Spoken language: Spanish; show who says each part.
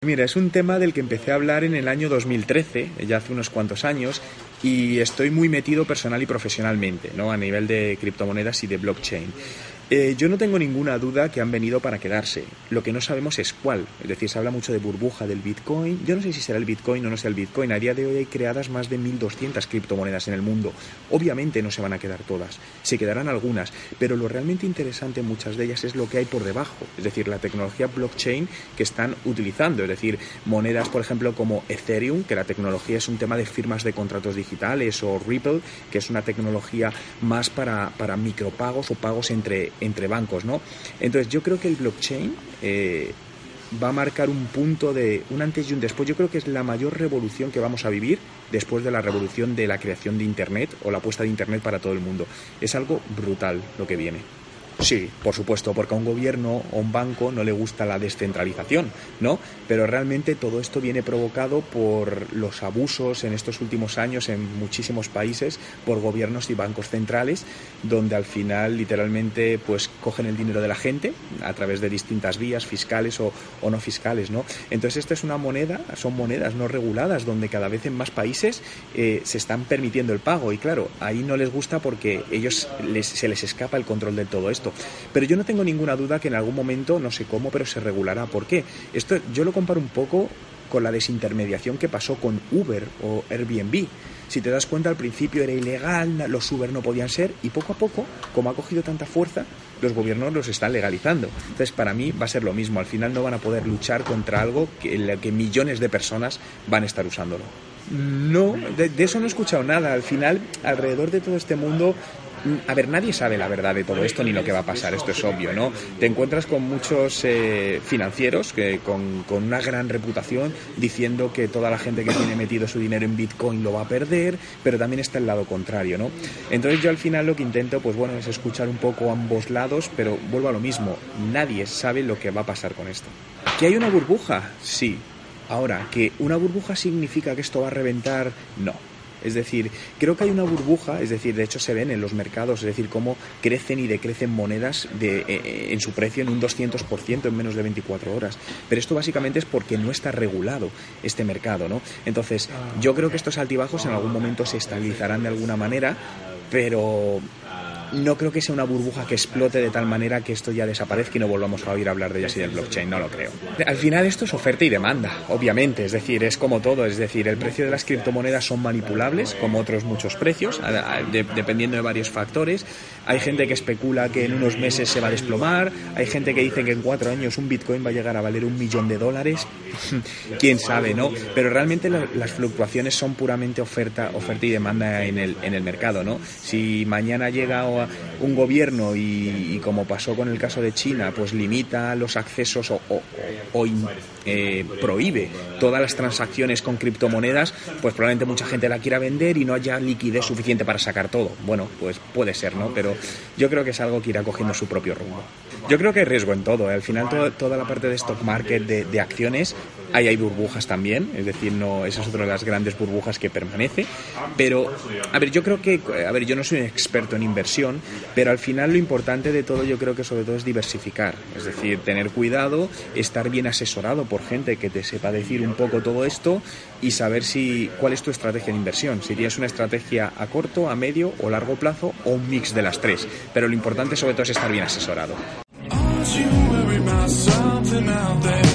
Speaker 1: Mira, es un tema del que empecé a hablar en el año 2013, ya hace unos cuantos años, y estoy muy metido personal y profesionalmente, ¿no? A nivel de criptomonedas y de blockchain. Yo no tengo ninguna duda que han venido para quedarse. Lo que no sabemos es cuál. Es decir, se habla mucho de burbuja del Bitcoin. Yo no sé si será el Bitcoin o no sea el Bitcoin. A día de hoy hay creadas más de 1.200 criptomonedas en el mundo. Obviamente no se van a quedar todas. Se quedarán algunas. Pero lo realmente interesante en muchas de ellas es lo que hay por debajo. Es decir, la tecnología blockchain que están utilizando. Es decir, monedas, por ejemplo, como Ethereum, que la tecnología es un tema de firmas de contratos digitales, o Ripple, que es una tecnología más para micropagos o pagos entre bancos, ¿no? Entonces yo creo que el blockchain va a marcar un punto de un antes y un después. Yo creo que es la mayor revolución que vamos a vivir después de la revolución de la creación de Internet o la puesta de Internet para todo el mundo. Es algo brutal lo que viene. Sí, por supuesto, porque a un gobierno o un banco no le gusta la descentralización, ¿no? Pero realmente todo esto viene provocado por los abusos en estos últimos años en muchísimos países por gobiernos y bancos centrales, donde al final literalmente pues cogen el dinero de la gente a través de distintas vías fiscales o no fiscales, ¿no? Entonces esta es una moneda, son monedas no reguladas, donde cada vez en más países se están permitiendo el pago, y claro, ahí no les gusta porque se les escapa el control de todo esto. Pero yo no tengo ninguna duda que en algún momento, no sé cómo, pero se regulará. ¿Por qué? Esto yo lo comparo un poco con la desintermediación que pasó con Uber o Airbnb. Si te das cuenta, al principio era ilegal, los Uber no podían ser, y poco a poco, como ha cogido tanta fuerza, los gobiernos los están legalizando. Entonces, para mí va a ser lo mismo. Al final no van a poder luchar contra algo que millones de personas van a estar usándolo. No, de eso no he escuchado nada. Al final, alrededor de todo este mundo, a ver, nadie sabe la verdad de todo esto ni lo que va a pasar, esto es obvio, ¿no? Te encuentras con muchos financieros que con una gran reputación diciendo que toda la gente que tiene metido su dinero en Bitcoin lo va a perder, pero también está el lado contrario, ¿no? Entonces yo al final lo que intento, pues bueno, es escuchar un poco ambos lados, pero vuelvo a lo mismo, nadie sabe lo que va a pasar con esto. ¿Que hay una burbuja? Sí. Ahora, ¿que una burbuja significa que esto va a reventar? No. Es decir, creo que hay una burbuja, es decir, de hecho se ven en los mercados, es decir, cómo crecen y decrecen monedas en su precio en un 200% en menos de 24 horas. Pero esto básicamente es porque no está regulado este mercado, ¿no? Entonces, yo creo que estos altibajos en algún momento se estabilizarán de alguna manera, pero no creo que sea una burbuja que explote de tal manera que esto ya desaparezca y no volvamos a oír hablar de ellas y del blockchain, no lo creo. Al final esto es oferta y demanda, obviamente, es decir, es como todo, es decir, el precio de las criptomonedas son manipulables, como otros muchos precios, dependiendo de varios factores. Hay gente que especula que en unos meses se va a desplomar, hay gente que dice que en 4 años un Bitcoin va a llegar a valer $1 millón, quién sabe, ¿no? Pero realmente las fluctuaciones son puramente oferta y demanda en el mercado, ¿no? Si mañana llega un gobierno y como pasó con el caso de China, pues limita los accesos o prohíbe todas las transacciones con criptomonedas, pues probablemente mucha gente la quiera vender y no haya liquidez suficiente para sacar todo. Bueno, pues puede ser, ¿no? Pero yo creo que es algo que irá cogiendo su propio rumbo. Yo creo que hay riesgo en todo, ¿eh? Al final toda la parte de stock market, de acciones, hay burbujas también, es decir, no, esa es otra de las grandes burbujas que permanece, pero, a ver, yo creo que, yo no soy un experto en inversión, pero al final lo importante de todo yo creo que sobre todo es diversificar, es decir, tener cuidado, estar bien asesorado por gente que te sepa decir un poco todo esto y saber cuál es tu estrategia de inversión, si tienes una estrategia a corto, a medio o largo plazo o un mix de las tres, pero lo importante sobre todo es estar bien asesorado.